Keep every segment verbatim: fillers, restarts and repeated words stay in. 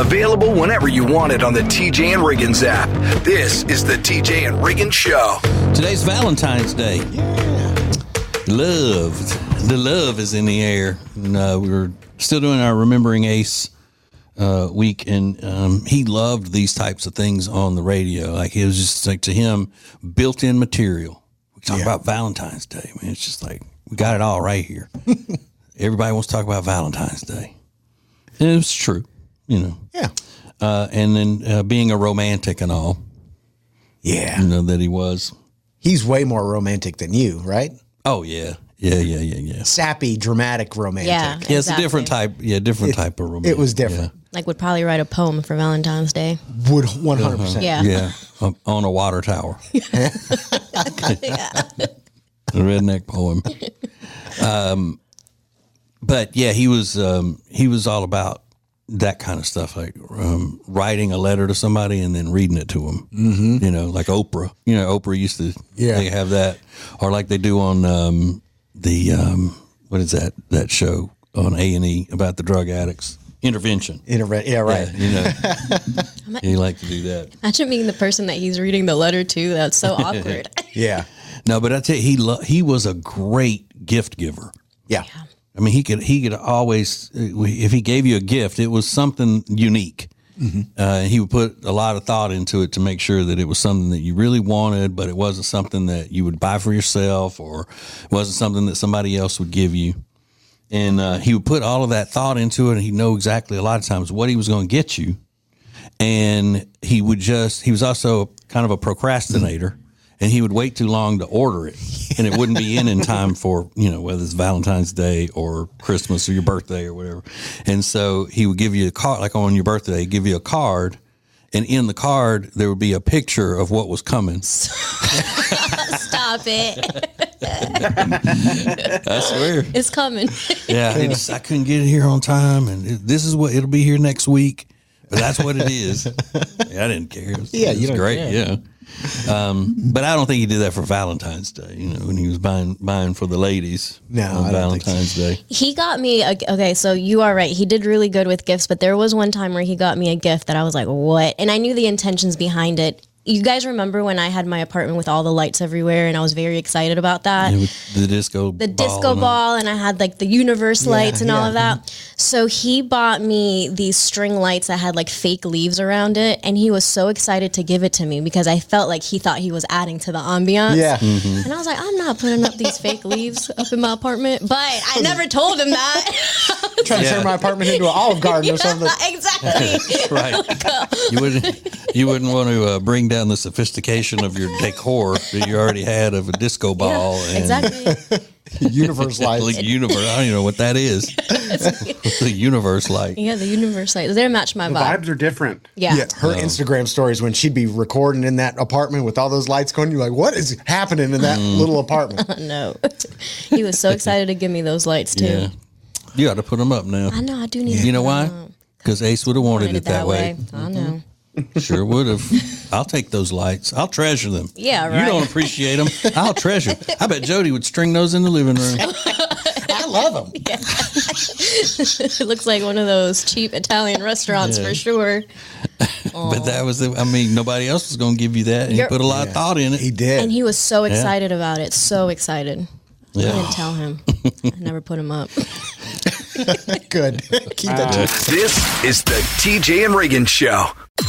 Available whenever you want it on the T J and Riggins app. This is the T J and Riggins Show. Today's Valentine's Day. Yeah. Love. The love is in the air. And, uh, we were still doing our Remembering Ace uh, week, and um, he loved these types of things on the radio. Like, it was just like, to him, built-in material. We talk yeah. about Valentine's Day. Man, it's just like, we got it all right here. Everybody wants to talk about Valentine's Day. And it was true, you know. Yeah. Uh, and then uh, being a romantic and all. Yeah. You know, that he was. He's way more romantic than you, right? Oh, yeah. Yeah, yeah, yeah, yeah. Sappy, dramatic romantic. Yeah, Yeah, exactly. it's a different type. Yeah, different It- type of romantic. It was different. Like, would probably write a poem for Valentine's Day. Would one hundred percent. Yeah. Yeah, yeah. Um, on a water tower. yeah. A redneck poem. Um, but yeah, he was um, he was all about that kind of stuff, like um, writing a letter to somebody and then reading it to them. Mm-hmm. You know, like Oprah. You know, Oprah used to. Yeah. They have that, or like they do on um, the um, what is that that show on A and E about the drug addicts. Intervention. Interve- yeah, right. Yeah, you know, you like to do that. Imagine being the person that he's reading the letter to. That's so awkward. Yeah. No, but I tell you, he lo- he was a great gift giver. Yeah. I mean, he could he could always, if he gave you a gift, it was something unique. Mm-hmm. Uh, he would put a lot of thought into it to make sure that it was something that you really wanted, but it wasn't something that you would buy for yourself, or it wasn't something that somebody else would give you. And uh, he would put all of that thought into it, and he'd know exactly a lot of times what he was going to get you. And he would just, he was also kind of a procrastinator, and he would wait too long to order it, and it wouldn't be in in time for, you know, whether it's Valentine's Day or Christmas or your birthday or whatever. And so he would give you a card, like on your birthday, he'd give you a card, and in the card, there would be a picture of what was coming. Stop it. I swear. It's coming. Yeah, he just, I couldn't get it here on time, and it, this is what, it'll be here next week. But that's what it is. Yeah, I didn't care. It was, Yeah, it was you don't great. care. Yeah. Um, but I don't think he did that for Valentine's Day, you know, when he was buying buying for the ladies No, on I don't think Valentine's Day. He got me, a, okay, so you are right. He did really good with gifts, but there was one time where he got me a gift that I was like, what? And I knew the intentions behind it. You guys remember when I had my apartment with all the lights everywhere, and I was very excited about that? Yeah, with the disco the ball disco and all. ball, and I had like the universe lights and all yeah. of that. So he bought me these string lights that had like fake leaves around it, and he was so excited to give it to me because I felt like he thought he was adding to the ambiance. Yeah. Mm-hmm. And I was like, I'm not putting up these fake leaves up in my apartment, but I never told him that. Trying to Yeah. turn my apartment into an Olive Garden or something. Exactly. Right. You wouldn't you wouldn't want to uh, bring down the sophistication of your decor that you already had of a disco ball. Yeah, and exactly. Universe lights. Like universe. I don't even know what that is. The universe light. Yeah, the universe lights. They match my The vibe. vibes are different. Yeah. Yeah, her Instagram stories when she'd be recording in that apartment with all those lights going, you're like, what is happening in that Mm. little apartment? No. He was so excited to give me those lights too. Yeah. You ought to put them up now. I know, I do need You know why? Because Ace would have wanted, wanted it that, way. I know. Sure would have. I'll take those lights. I'll treasure them. Yeah, You right. don't appreciate them. I'll treasure. I bet Jody would string those in the living room. I love them. It looks like one of those cheap Italian restaurants Yeah. for sure. But that was the, I mean, nobody else was going to give you that. And he You're- put a lot of thought in it. He did. And he was so excited about it. So excited. I Yeah. didn't tell him. I never put him up. Good. Keep that to This is the T J and Riggins Show.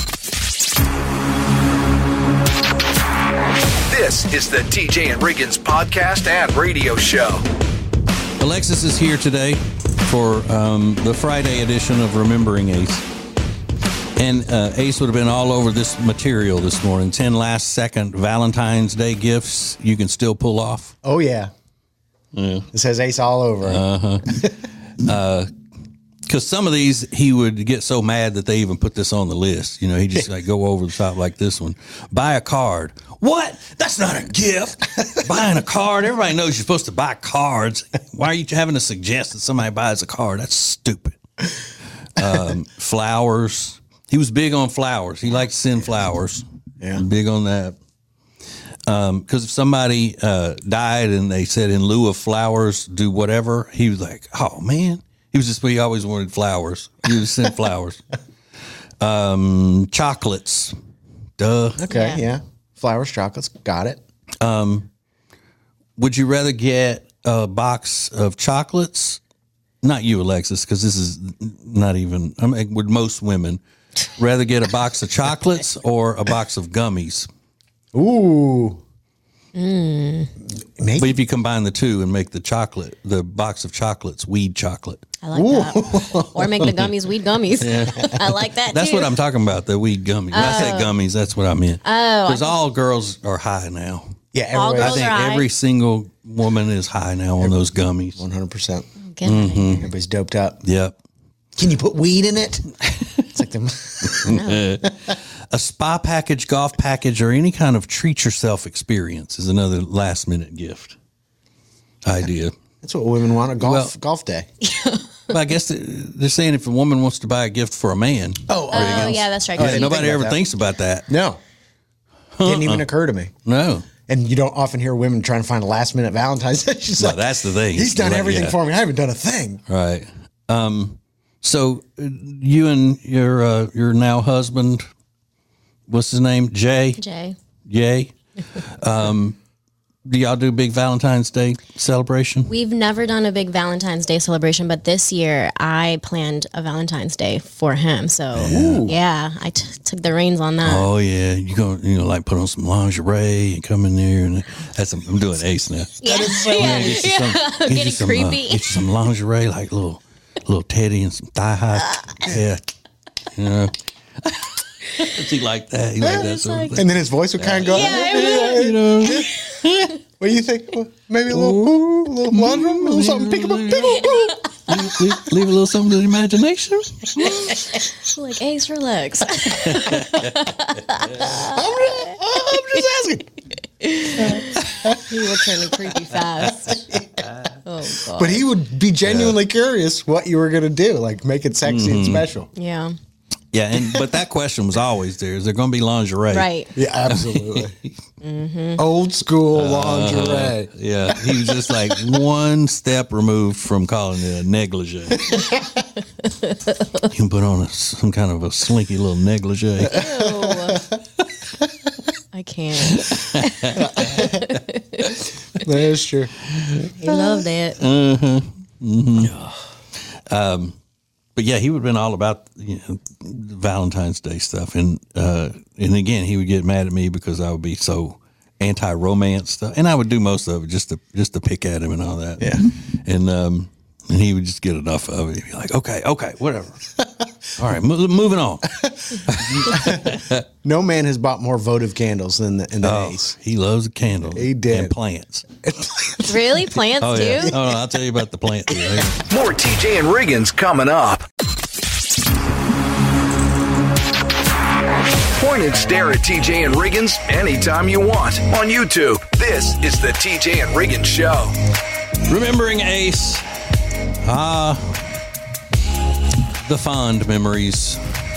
This is the T J and Riggins podcast and radio show. Alexis is here today for um, the Friday edition of Remembering Ace. And uh, Ace would have been all over this material this morning. ten last second Valentine's Day gifts you can still pull off. Oh, yeah. It says Ace all over. Uh, Because some of these, he would get so mad that they even put this on the list. You know, he just like go over the top like this one. Buy a card. What? That's not a gift. Buying a card. Everybody knows you're supposed to buy cards. Why are you having to suggest that somebody buys a card? That's stupid. Um, flowers. He was big on flowers. He liked to send flowers. Yeah. Big on that. Um, because if somebody uh, died and they said in lieu of flowers, do whatever, he was like, oh, man. He was just, he always wanted flowers. He would send flowers. Um, chocolates. Duh. Okay, Yeah. yeah. Flowers, chocolates, got it. Would you rather get a box of chocolates? Not you, Alexis, because this is not even. I mean, would most women rather get a box of chocolates or a box of gummies? Ooh. But Maybe. if you combine the two and make the chocolate, the box of chocolates, weed chocolate. I like that. Or make the gummies weed gummies. I like that That's too. what I'm talking about, the weed gummies. When I say gummies, that's what I meant. Oh. Because all girls are high now. Yeah, All everybody. I girls think are high? every single woman is high now on those gummies. one hundred percent. Get out of here. Everybody's doped up. Yep. Can you put weed in it? It's like them. A spa package, golf package, or any kind of treat yourself experience is another last minute gift idea. That's what women want, a golf Well- golf day. But I guess they're saying if a woman wants to buy a gift for a man, Oh, Oh, yeah, that's right. Oh, I yeah, didn't nobody think about ever that. thinks about that. No. Didn't even occur to me. No. And you don't often hear women trying to find a last minute Valentine's Day. She's No, like, that's the thing. he's done Like, everything yeah. for me. I haven't done a thing. Right. Um, so uh, you and your uh, your now husband, what's his name? Jay? Jay. Yay. Um, do y'all do a big Valentine's Day celebration? We've never done a big Valentine's Day celebration, but this year I planned a Valentine's Day for him. So yeah, I t- took the reins on that. Oh yeah, you gonna you know like put on some lingerie and come in there and that's some, I'm doing Ace now. Yeah, Get yeah, you yeah. some, get you Getting some, uh, creepy. get you some lingerie like little little teddy and some thigh high. Yeah, you know. He like that. He like that sort of thing. And then his voice would kind of go, Yeah, You know. what do you think? Well, maybe a little, ooh, a little laundry, a little something, peekaboo, peekaboo. leave, leave, leave a little something to the imagination. Like Ace, relax. I'm, I'm just asking. He will turn me creepy fast. Oh god. But he would be genuinely curious what you were going to do, like make it sexy Mm-hmm. and special. Yeah. Yeah, and but that question was always there. Is there going to be lingerie? Right. Yeah, absolutely. Old school lingerie. Yeah, he was just like one step removed from calling it a negligee. You can put on a, some kind of a slinky little negligee. Ew. I can't. That's true. He loved it. But yeah, he would have been all about you know, Valentine's Day stuff, and uh, and again, he would get mad at me because I would be so anti-romance stuff, and I would do most of it just to just to pick at him and all that. Yeah. and um, and he would just get enough of it. He'd be like, okay, okay, whatever. All right, mo- moving on. No man has bought more votive candles than the, in the Oh, Ace. he loves a candle. He did. and plants. Really? Plants Oh too? yeah. Oh no, I'll tell you about the plant. Yeah. More T J and Riggins coming up. Point and stare at T J and Riggins anytime you want on YouTube. This is the T J and Riggins Show. Remembering Ace. Ah, the fond memories.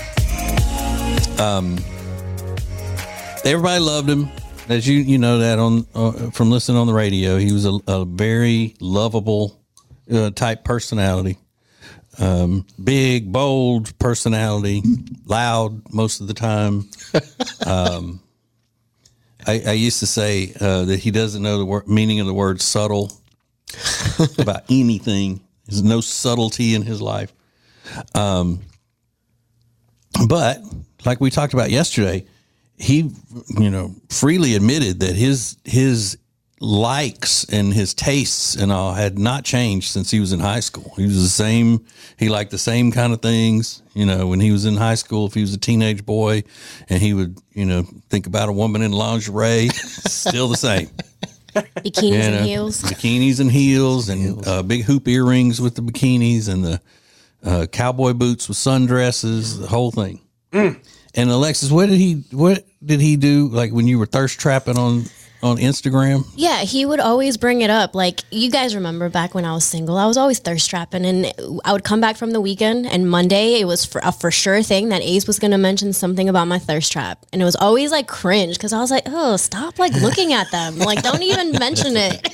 Um, everybody loved him, as you you know that on uh, from listening on the radio. He was a, a very lovable uh, type personality. Um, big, bold personality, loud most of the time. Um, I, I used to say uh, that he doesn't know the wor- meaning of the word subtle about anything. There's no subtlety in his life. Um, but like we talked about yesterday, he, you know, freely admitted that his his likes and his tastes and all had not changed since he was in high school. He was the same. He liked the same kind of things, you know, when he was in high school, if he was a teenage boy and he would, you know, think about a woman in lingerie, still the same. Bikinis You know, and heels. Bikinis and heels and uh, big hoop earrings with the bikinis and the uh, cowboy boots with sundresses, the whole thing. Mm. And Alexis, what did he, what did he do? Like when you were thirst trapping on, on Instagram? Yeah, he would always bring it up. Like, you guys remember back when I was single, I was always thirst trapping, and I would come back from the weekend, and Monday it was for a for sure thing that Ace was going to mention something about my thirst trap, and it was always like cringe because I was like, oh, stop like looking at them, like don't even mention it.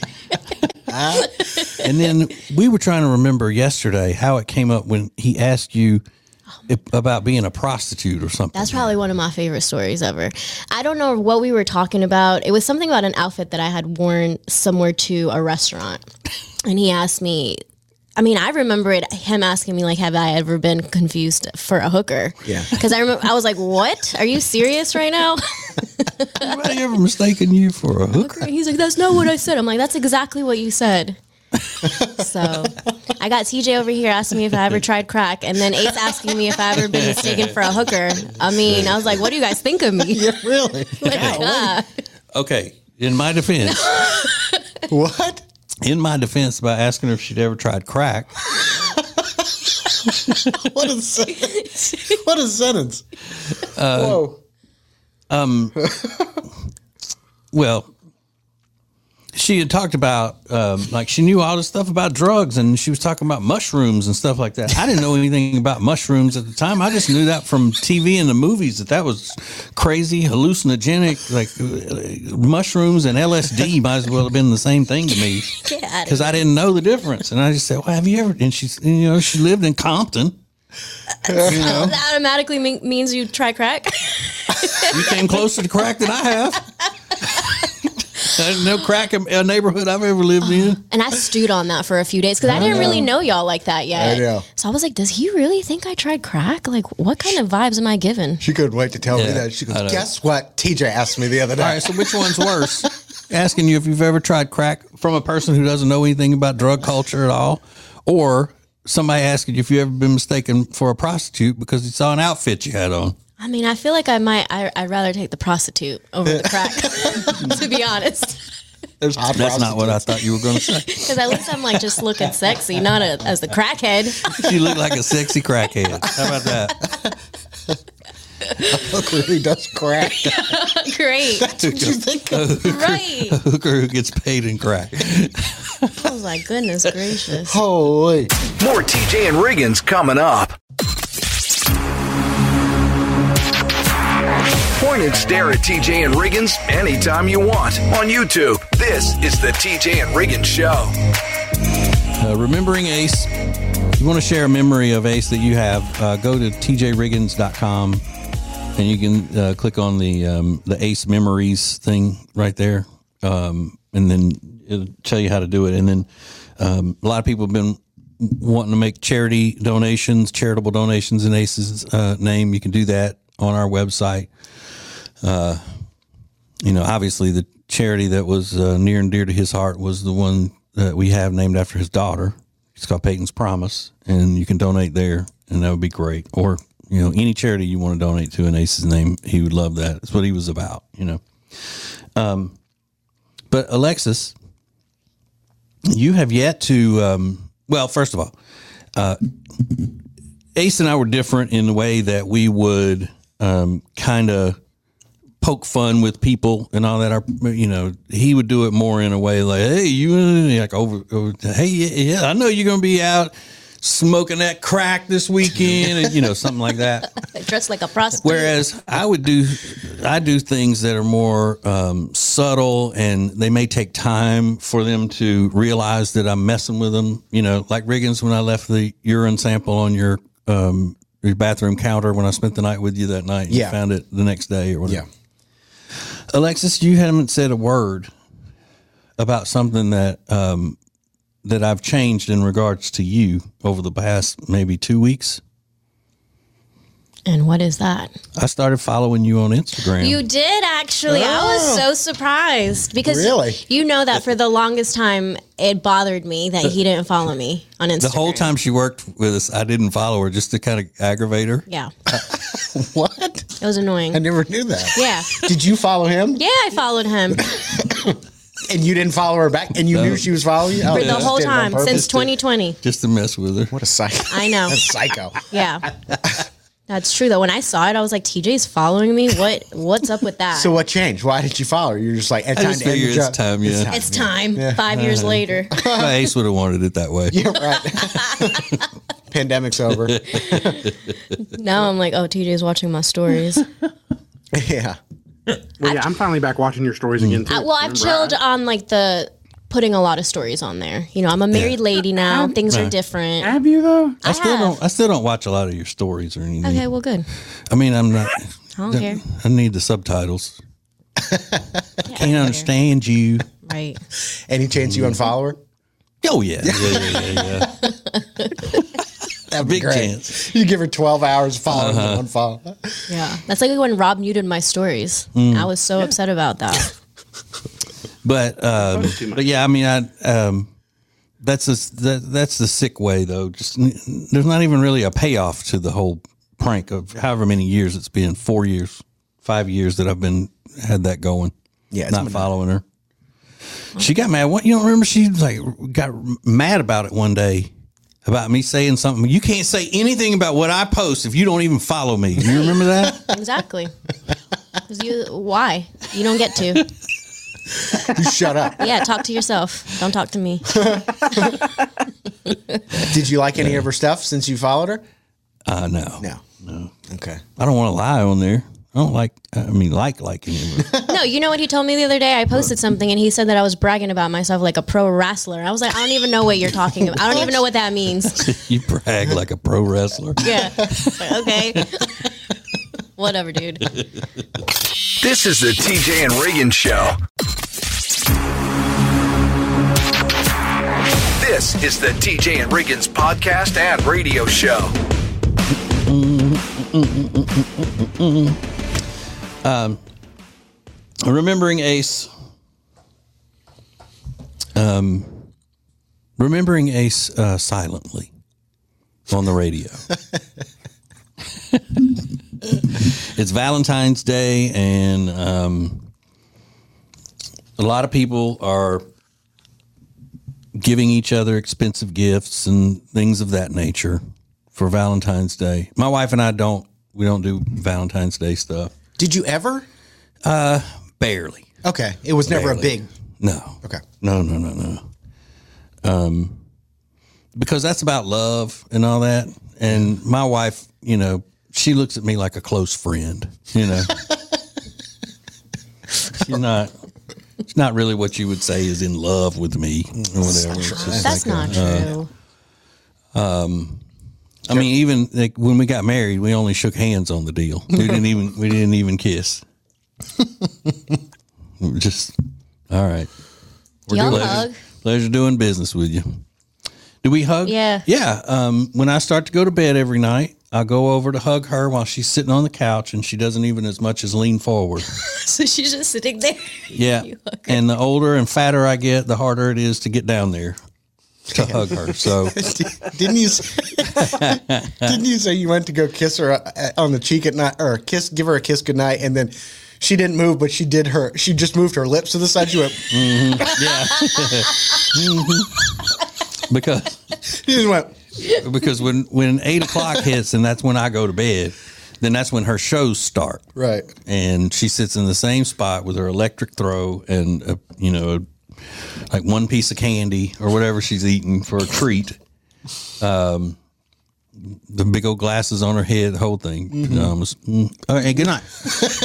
And then we were trying to remember yesterday how it came up when he asked you about being a prostitute or something. That's probably one of my favorite stories ever. I don't know what we were talking about. It was something about an outfit that I had worn somewhere to a restaurant. And he asked me, I mean, I remember it, him asking me, like, have I ever been confused for a hooker? Yeah. Because I remember, I was like, what? Are you serious right now? Anybody ever mistaken you for a hooker? He's like, that's not what I said. I'm like, that's exactly what you said. So I got T J over here asking me if I ever tried crack, and then Ace asking me if I ever been mistaken for a hooker. I mean, I was like, what do you guys think of me? Yeah, really? Like, ah. Okay, in my defense, What? in my defense about asking her if she'd ever tried crack, What a sentence. What a sentence. Whoa. well, she had talked about, um, like, she knew all this stuff about drugs, and she was talking about mushrooms and stuff like that. I didn't know anything about mushrooms at the time. I just knew that from T V and the movies, that that was crazy, hallucinogenic, like uh, mushrooms and L S D might as well have been the same thing to me, Get out of because I didn't know the difference. And I just said, well, have you ever, and she's, you know, she lived in Compton. You know, That automatically mean, means you try crack. you came closer to crack than I have. There's no crack in a neighborhood I've ever lived in. And I stewed on that for a few days because I didn't really know y'all like that yet. I know. So I was like, does he really think I tried crack? Like, what kind of vibes am I giving? She couldn't wait to tell me Yeah, that. She goes, I know. guess what? T J asked me the other day. All right, so which one's worse? Asking you if you've ever tried crack from a person who doesn't know anything about drug culture at all, or somebody asking you if you've ever been mistaken for a prostitute because he saw an outfit you had on. I mean, I feel like I might, I, I'd rather take the prostitute over the crack, to be honest. There's hot That's not what I prostitutes. that you were going to say. Because at least I'm like just looking sexy, not a, as the crackhead. You look like a sexy crackhead. How about that? Look, really does crack. Great. That's what you think of. Right. A hooker who gets paid in crack. I was like, goodness gracious. Holy. More T J and Riggins coming up. Point and stare at T J and Riggins anytime you want on YouTube. This is the T J and Riggins Show. Uh, remembering Ace. If you want to share a memory of Ace that you have, uh, go to T J Riggins dot com and you can uh, click on the um, the Ace Memories thing right there. Um, and then it'll tell you how to do it. And then um, a lot of people have been wanting to make charity donations, charitable donations in Ace's uh, name. You can do that on our website. Uh, you know, obviously the charity that was uh, near and dear to his heart was the one that we have named after his daughter. It's called Peyton's Promise, and you can donate there, and that would be great. Or, you know, any charity you want to donate to in Ace's name, he would love that. That's what he was about, you know. Um, but Alexis, you have yet to, um, well, first of all, uh, Ace and I were different in the way that we would um, kind of poke fun with people and all that. Our, you know, he would do it more in a way like, hey, you like over, over hey, yeah, yeah, I know you're going to be out smoking that crack this weekend, and you know, something like that. Dressed like a prostitute. Whereas I would do, I do things that are more um, subtle, and they may take time for them to realize that I'm messing with them. You know, like Riggins, when I left the urine sample on your um, your bathroom counter when I spent the night with you that night. Yeah. You found it the next day or whatever. Yeah. Alexis, you haven't said a word about something that um, that I've changed in regards to you over the past maybe two weeks. And what is that? I started following you on Instagram. You did actually. I was Oh. so surprised because Really? you know that for the longest time it bothered me that he didn't follow me on Instagram. the whole time she worked with us, I didn't follow her just to kind of aggravate her. Yeah, What? it was annoying. I never knew that. Yeah. Did you follow him? Yeah, I followed him And you didn't follow her back? And you knew she was following you? Oh, for you the just whole did it on time purpose? since twenty twenty. Just to mess with her. What a psycho. I know. That's psycho. Yeah. That's true though. When I saw it, I was like, T J's following me. What what's up with that? So what changed? Why did you follow her? You're just like, it's I time just to end figure the it's job. time, yeah. it's time. Five years later. Ace would have wanted it that way. Yeah, right. Pandemic's over. Now I'm like, oh, T J's watching my stories. Yeah. Well, yeah, I'm finally back watching your stories again too. I, well, I've Remember, chilled I- on like the putting a lot of stories on there. You know, I'm a married yeah. lady now. Have, Things are different. Have you though? I, I still have. don't. I still don't watch a lot of your stories or anything. Okay, well, good. I mean, I'm not. I don't care. I need the subtitles. I can't understand you. Right. Any chance you unfollow her? Oh yeah, yeah, yeah, yeah. yeah. That'd Big great. chance. You give her twelve hours following Uh-huh. one follow. Yeah, that's like when Rob muted my stories. Mm. I was so yeah. upset about that. But um, but yeah, I mean, I um, that's a, that, that's the sick way though. Just there's not even really a payoff to the whole prank of however many years it's been. Four years, five years that I've been had that going. Yeah, not following her. She got mad. What you don't remember? She like got mad about it one day. About me saying something. You can't say anything about what I post if you don't even follow me. You remember that? Exactly. Because you, why? You don't get to. You shut up. Yeah, talk to yourself. Don't talk to me. Did you like any of her stuff since you followed her? Uh, no. No. No. Okay. I don't want to lie on there. I don't like, I mean, like, like any of her. No, you know what he told me the other day? I posted something and he said that I was bragging about myself like a pro wrestler. I was like, I don't even know what you're talking about. I don't even know what that means. You brag like a pro wrestler. Yeah. Okay. Whatever, dude. This is the T J and Reagan Show. This is the T J and Reagan's podcast and radio show. Um, remembering Ace. Um, remembering Ace uh, silently on the radio. It's Valentine's Day, and um, a lot of people are giving each other expensive gifts and things of that nature for Valentine's Day. My wife and I don't, we don't do Valentine's Day stuff. Did you ever? Uh, barely. Okay. It was never Barely. a big. No. Okay. No, no, no, no. Um, because that's about love and all that. And my wife, you know, she looks at me like a close friend, you know. She's not, she's not really what you would say is in love with me or whatever. It's just That's like not a, true. Uh, um, I mean, even like when we got married, we only shook hands on the deal. We didn't even we didn't even kiss. We were just all right. Do y'all pleasure, hug? Pleasure doing business with you. Do we hug? Yeah. Yeah. Um, when I start to go to bed every night, I go over to hug her while she's sitting on the couch, and she doesn't even as much as lean forward. So she's just sitting there. Yeah. And the older and fatter I get, the harder it is to get down there to hug her. So didn't you didn't you say you went to go kiss her on the cheek at night, or kiss give her a kiss goodnight, and then she didn't move, but she did her she just moved her lips to the side. She went mm-hmm. Yeah. Mm-hmm. Because she just went because when when eight o'clock hits, and that's when I go to bed, then that's when her shows start. Right. And she sits in the same spot with her electric throw and a, you know, like one piece of candy or whatever she's eating for a treat. Um, the big old glasses on her head, the whole thing. Mm-hmm. Pajamas. Mm. All right, good night.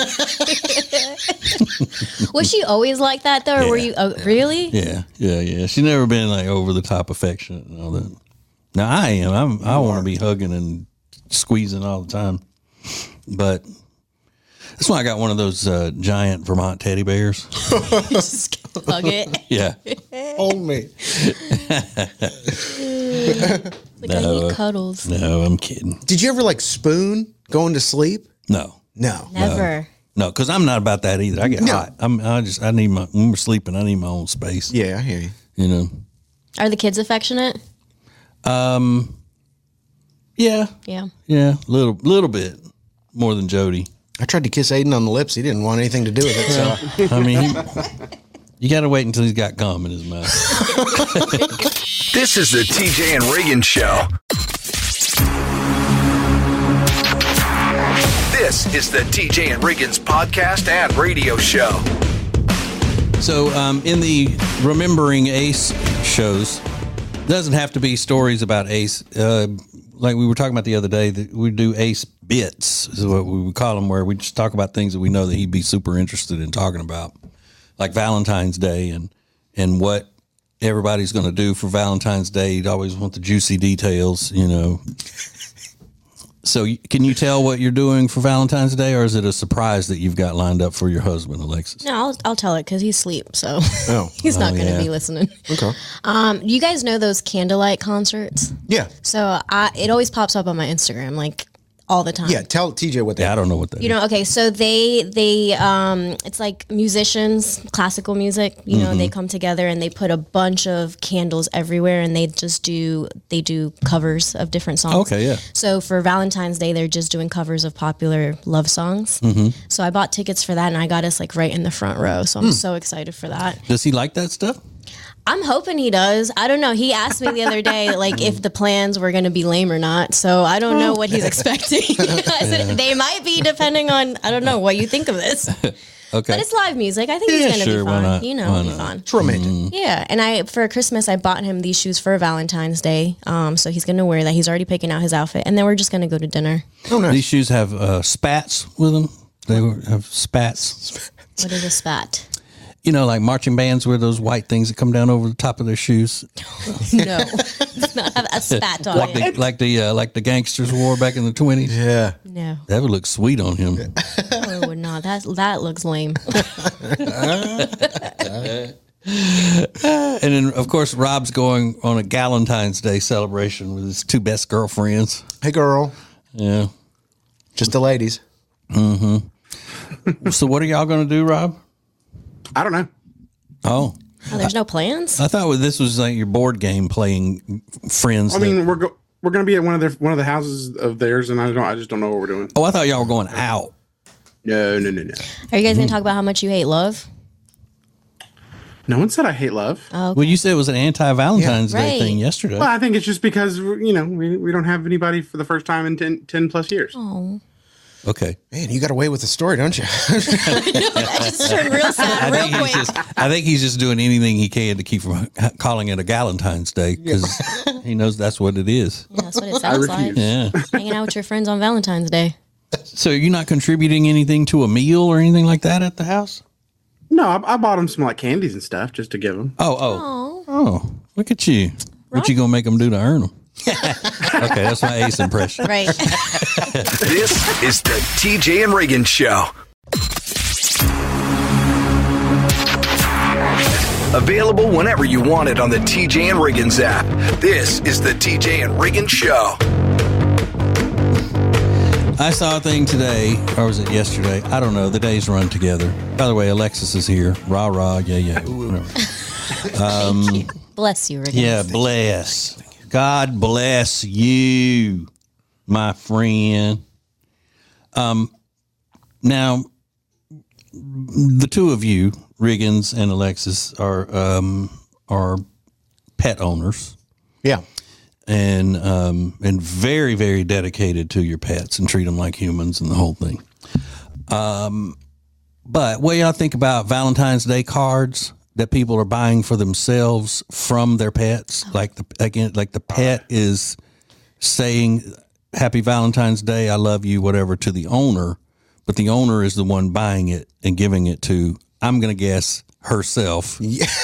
Was she always like that though, or Yeah, were you uh, really? Yeah, yeah, yeah. She's never been like over the top affectionate and all that. Now I am. I'm, I want to be hugging and squeezing all the time, but that's why I got one of those uh, giant Vermont teddy bears. Just hug it. Yeah. hold me. Like I No. need cuddles. No, I'm kidding. Did you ever like spoon going to sleep? No. No. Never. No, because I'm not about that either. I get No. hot. I'm. I just. I need my. When we're sleeping, I need my own space. Yeah, I hear you. You know. Are the kids affectionate? Um. Yeah. Yeah. Yeah. Little. Little bit more than Jody. I tried to kiss Aiden on the lips. He didn't want anything to do with it. So I mean, he, you got to wait until he's got gum in his mouth. This is the T J and Reagan Show. This is the T J and Reagan's podcast and radio show. So, um, in the Remembering Ace shows, doesn't have to be stories about Ace. Uh, like we were talking about the other day, that we do Ace bits, is what we would call them, where we just talk about things that we know that he'd be super interested in talking about, like Valentine's Day and and what everybody's going to do for Valentine's Day. You'd always want the juicy details, you know. So can you tell what you're doing for Valentine's Day, or is it a surprise that you've got lined up for your husband, Alexis? No, I'll, I'll tell it because he's asleep, so Oh. he's not Oh, going to yeah. be listening. Okay. Um, you guys know those candlelight concerts? Yeah. So I, it always pops up on my Instagram, like all the time. Yeah. Tell T J what they Yeah, I don't know what that You know, okay, so they they um it's like musicians, classical music, you know, Mm-hmm. they come together and they put a bunch of candles everywhere and they just do they do covers of different songs. Okay, yeah. So for Valentine's Day they're just doing covers of popular love songs. Mm-hmm. So I bought tickets for that and I got us like right in the front row. So I'm Hmm. so excited for that. Does he like that stuff? I'm hoping he does. I don't know. He asked me the other day, like, if the plans were going to be lame or not. So I don't know what he's expecting. I said, they might be, depending on, I don't know what you think of this. Okay. But it's live music. I think Yeah, he's going to sure, be why fun. not? You know, Why it'll be not? fun. It's romantic. Yeah. And I, for Christmas, I bought him these shoes for Valentine's Day. Um, so he's going to wear that. He's already picking out his outfit. And then we're just going to go to dinner. Oh, nice. These shoes have uh, spats with them. They were- have spats. What is a spat? You know, like marching bands wear those white things that come down over the top of their shoes, No. It's not have a spat on like it. the like the uh, like the gangsters wore back in the twenties. Yeah. No. That would look sweet on him. No, it would not. That, that looks lame. And then, of course, Rob's going on a Galentine's Day celebration with his two best girlfriends. Hey, girl. Yeah. Just the ladies. So, what are y'all going to do, Rob? I don't know. Oh, Oh, there's no plans? I thought this was like your board game playing friends. I that- mean, we're go- we're going to be at one of their one of the houses of theirs, and I don't. I just don't know what we're doing. oh, I thought y'all were going out. No, no, no, no. Are you guys going to talk about how much you hate love? No one said I hate love. Oh, Well, you said it was an anti-Valentine's Yeah, Day right. thing yesterday. Well, I think it's just because you know we, we don't have anybody for the first time in ten, ten plus years. Oh. Okay. Man, you got away with the story, don't you? That just turned real I sad think real he's quick. just. I think he's just doing anything he can to keep from calling it a Galentine's Day because he knows that's what it is. Yeah, that's what it sounds like. refuse. Yeah. Hanging out with your friends on Valentine's Day. So you're not contributing anything to a meal or anything like that at the house? No, I, I bought them some like candies and stuff just to give them. Oh, oh, Oh, oh! Look at you. What you gonna make them do to earn them? Okay, that's my ace impression. right. This is the T J and Reagan Show. Available whenever you want it on the T J and Riggins app. This is the T J and Riggins Show. I saw a thing today, or was it yesterday? I don't know. The days run together. By the way, Alexis is here. Rah rah, yeah yeah. Whatever. Thank you. Bless you, Rick. Yeah, bless. God bless you, my friend. Um, now, the two of you, Riggins and Alexis, are um, are pet owners Yeah. and um, and very very dedicated to your pets and treat them like humans and the whole thing. Um, but what y'all think about Valentine's Day cards that people are buying for themselves from their pets? Like the again, like the pet is saying "Happy Valentine's Day, I love you," whatever to the owner, but the owner is the one buying it and giving it to, I'm going to guess, herself.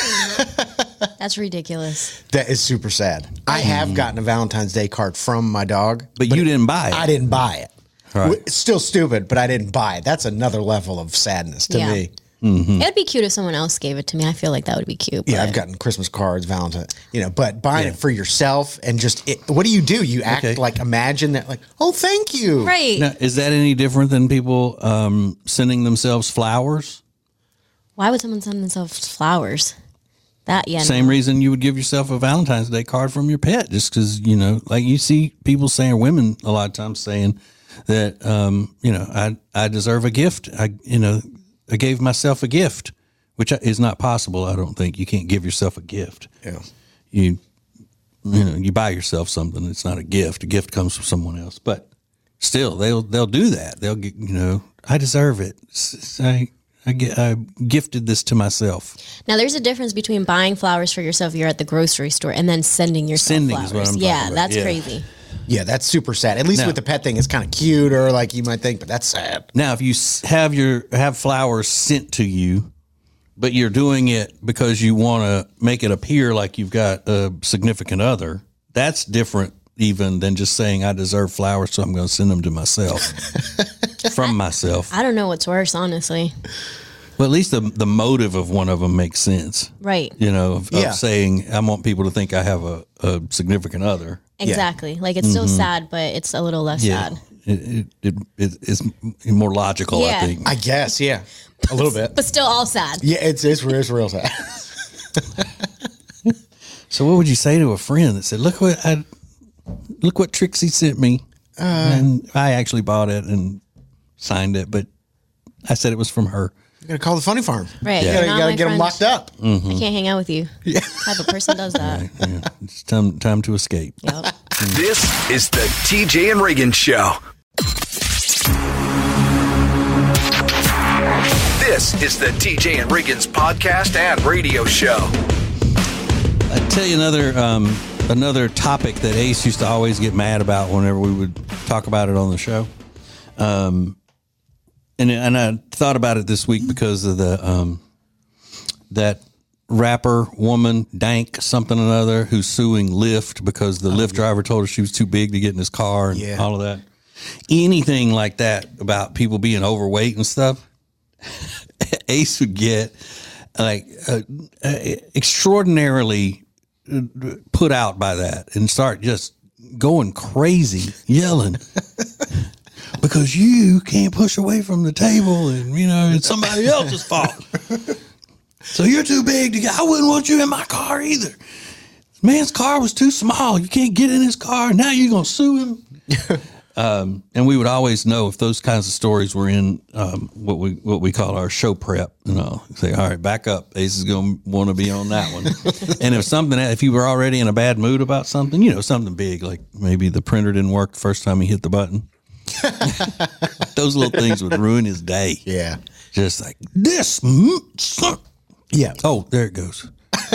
That's ridiculous. That is super sad. I have gotten a Valentine's Day card from my dog, But, you didn't buy it. I didn't buy it. Right. It's still stupid, but I didn't buy it. That's another level of sadness to Yeah. me. It'd be cute if someone else gave it to me. I feel like that would be cute. Yeah, but- I've gotten Christmas cards, Valentine, you know, but buying it for yourself and just, it, what do you do? You act Okay. like, imagine that, like, oh, thank you. Right. Now, is that any different than people um, sending themselves flowers? Why would someone send themselves flowers? That, yeah. Same no. reason you would give yourself a Valentine's Day card from your pet, just because, you know, like you see people saying, women a lot of times saying that, um, you know, I, I deserve a gift. I, you know, I gave myself a gift, which is not possible. I don't think you can't give yourself a gift. Yeah. You, you know, you buy yourself something. It's not a gift. A gift comes from someone else, but still they'll, they'll do that. They'll get, you know, I deserve it. S- I, I, get, I gifted this to myself. Now, there's a difference between buying flowers for yourself, you're at the grocery store, and then sending yourself Sending flowers. is what I'm yeah, talking about. that's Yeah. crazy. Yeah, that's super sad. At least No. with the pet thing, it's kind of cute or like you might think, but that's sad. Now, if you s- have your have flowers sent to you, but you're doing it because you want to make it appear like you've got a significant other, that's different even than just saying I deserve flowers, so I'm going to send them to myself from myself. I don't know what's worse, honestly. Well, at least the the motive of one of them makes sense. Right. You know, of, Yeah. of saying I want people to think I have a, a significant other. Exactly. Like it's still sad, but it's a little less sad. It, it, it, it it's more logical, Yeah. I think. I guess, yeah, a little bit. But still all sad. Yeah, it's it's, it's real sad. So what would you say to a friend that said, look what I, look what Trixie sent me. Uh, and I actually bought it and signed it, but I said it was from her. You gotta call the funny farm. Right. You You're gotta, not you gotta my get them friend. locked up. I can't hang out with you. Yeah. What type of person does that? Yeah, it's time, time to escape. Yep. This is the T J and Reagan Show. This is the T J and Reagan's podcast and radio show. I'll tell you another um, another topic that Ace used to always get mad about whenever we would talk about it on the show. Um, and and I thought about it this week because of the um, that rapper woman Dank something or another who's suing Lyft because the Lyft driver told her she was too big to get in his car and Yeah. all of that. Anything like that about people being overweight and stuff, Ace would get like uh, uh, extraordinarily put out by that and start just going crazy, yelling because you can't push away from the table and, you know, it's somebody else's fault. So you're too big to get, I wouldn't want you in my car either. Man's car was too small. You can't get in his car. Now you're going to sue him. Um, and we would always know if those kinds of stories were in um, what we what we call our show prep. You know, say, all right, back up. Ace is going to want to be on that one. And if something, if you were already in a bad mood about something, you know, something big, like maybe the printer didn't work the first time he hit the button. Those little things would ruin his day. Yeah, Just like this. mm, son." yeah. Oh, there it goes.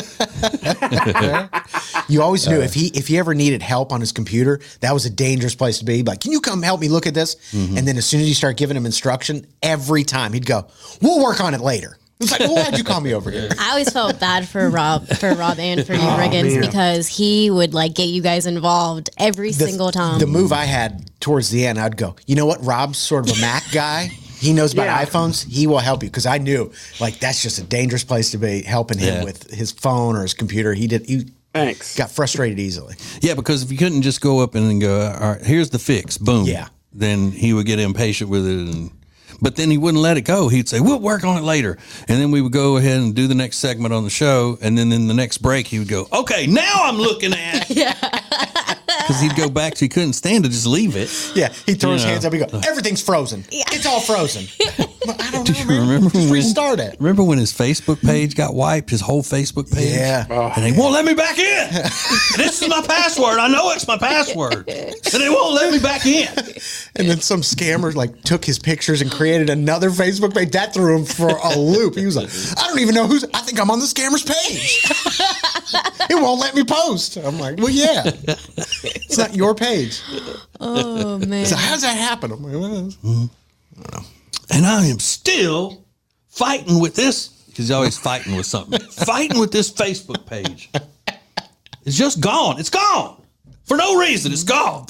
You always knew if he if he ever needed help on his computer, that was a dangerous place to be. Like, can you come help me look at this? And then as soon as you start giving him instruction, every time he'd go, "We'll work on it later." It's like, well, why'd you call me over here? I always felt bad for Rob, for Rob and for you, Riggins, man. because he would like get you guys involved every The- single time. The move I had towards the end, I'd go, you know what? Rob's sort of a Mac guy. He knows about Yeah. iPhones. He will help you because I knew like that's just a dangerous place to be helping him Yeah. with his phone or his computer. He did. He Thanks. got frustrated easily. Yeah, because if you couldn't just go up and then go, all right, here's the fix, boom. Yeah. Then he would get impatient with it. And, but then he wouldn't let it go. He'd say, we'll work on it later. And then we would go ahead and do the next segment on the show. And then in the next break, he would go, okay, now I'm looking at. Yeah. Because he'd go back to, he couldn't stand to just leave it. Yeah, he throw You his know. hands up. He go, everything's frozen. It's all frozen. I don't know, you man. remember Just when- restart it. Remember when his Facebook page got wiped, his whole Facebook page? Yeah. And they won't let me back in. This is my password. I know it's my password. And they won't let me back in. And then some scammer like took his pictures and created another Facebook page. That threw him for a loop. He was like, I don't even know who's, I think I'm on the scammer's page. It won't let me post. I'm like, well, yeah. It's not your page. oh man. So how does that happen? I'm like, well, And I am still fighting with this, because he's always fighting with something. Fighting with this Facebook page. It's just gone. It's gone. For no reason. It's gone.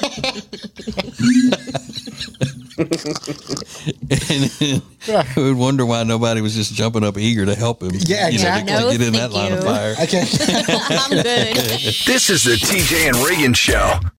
And then I would wonder why nobody was just jumping up eager to help him. Yeah, You know, exactly. to No, get in that thank line of you. fire. I can't. I'm good. This is the T J and Reagan Show.